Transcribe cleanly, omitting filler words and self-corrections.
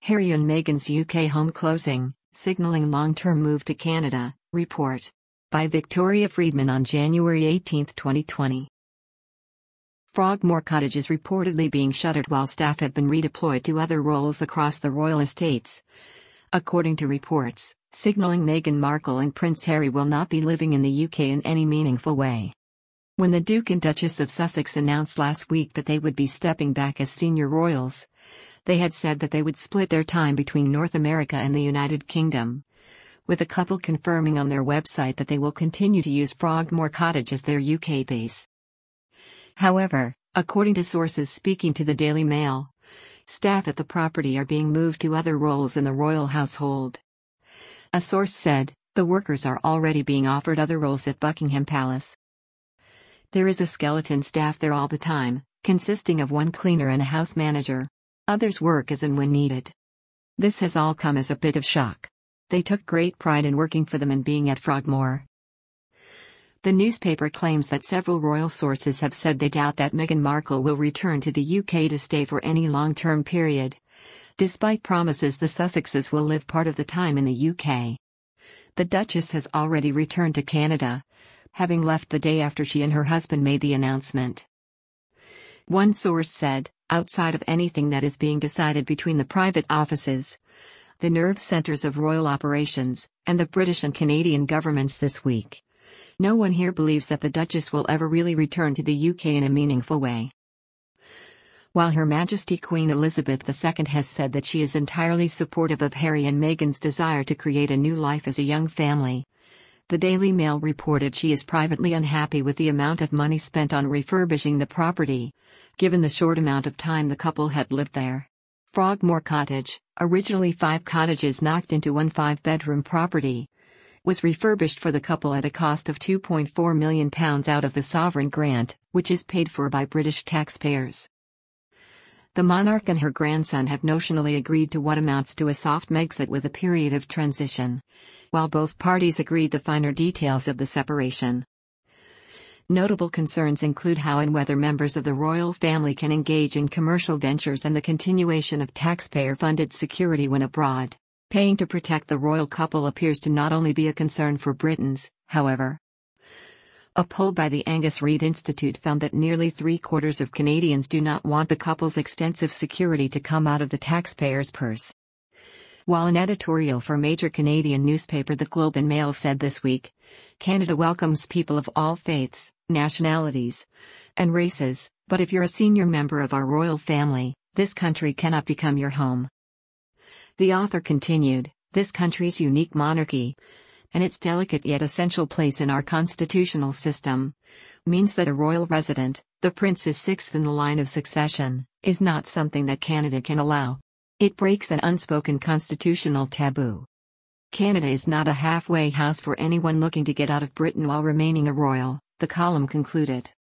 Harry and Meghan's UK home closing, signaling long-term move to Canada, report. By Victoria Friedman on January 18, 2020. Frogmore Cottage is reportedly being shuttered while staff have been redeployed to other roles across the royal estates. According to reports, signaling Meghan Markle and Prince Harry will not be living in the UK in any meaningful way. When the Duke and Duchess of Sussex announced last week that they would be stepping back as senior royals, they had said that they would split their time between North America and the United Kingdom, with the couple confirming on their website that they will continue to use Frogmore Cottage as their UK base. However, according to sources speaking to the Daily Mail, staff at the property are being moved to other roles in the royal household. A source said, the workers are already being offered other roles at Buckingham Palace. There is a skeleton staff there all the time, consisting of one cleaner and a house manager. Others work as and when needed. This has all come as a bit of shock. They took great pride in working for them and being at Frogmore. The newspaper claims that several royal sources have said they doubt that Meghan Markle will return to the UK to stay for any long-term period, despite promises the Sussexes will live part of the time in the UK. The Duchess has already returned to Canada, having left the day after she and her husband made the announcement. One source said, outside of anything that is being decided between the private offices, the nerve centers of royal operations, and the British and Canadian governments this week, no one here believes that the Duchess will ever really return to the UK in a meaningful way. While Her Majesty Queen Elizabeth II has said that she is entirely supportive of Harry and Meghan's desire to create a new life as a young family, the Daily Mail reported she is privately unhappy with the amount of money spent on refurbishing the property, given the short amount of time the couple had lived there. Frogmore Cottage, originally 5 cottages knocked into one 5-bedroom property, was refurbished for the couple at a cost of £2.4 million out of the sovereign grant, which is paid for by British taxpayers. The monarch and her grandson have notionally agreed to what amounts to a soft Megxit with a period of transition, while both parties agreed the finer details of the separation. Notable concerns include how and whether members of the royal family can engage in commercial ventures and the continuation of taxpayer-funded security when abroad. Paying to protect the royal couple appears to not only be a concern for Britons, however. A poll by the Angus Reid Institute found that nearly 3/4 of Canadians do not want the couple's extensive security to come out of the taxpayer's purse. While an editorial for major Canadian newspaper The Globe and Mail said this week, Canada welcomes people of all faiths, nationalities, and races, but if you're a senior member of our royal family, this country cannot become your home. The author continued, this country's unique monarchy, and its delicate yet essential place in our constitutional system, means that a royal resident, the prince is 6th in the line of succession, is not something that Canada can allow. It breaks an unspoken constitutional taboo. Canada is not a halfway house for anyone looking to get out of Britain while remaining a royal, the column concluded.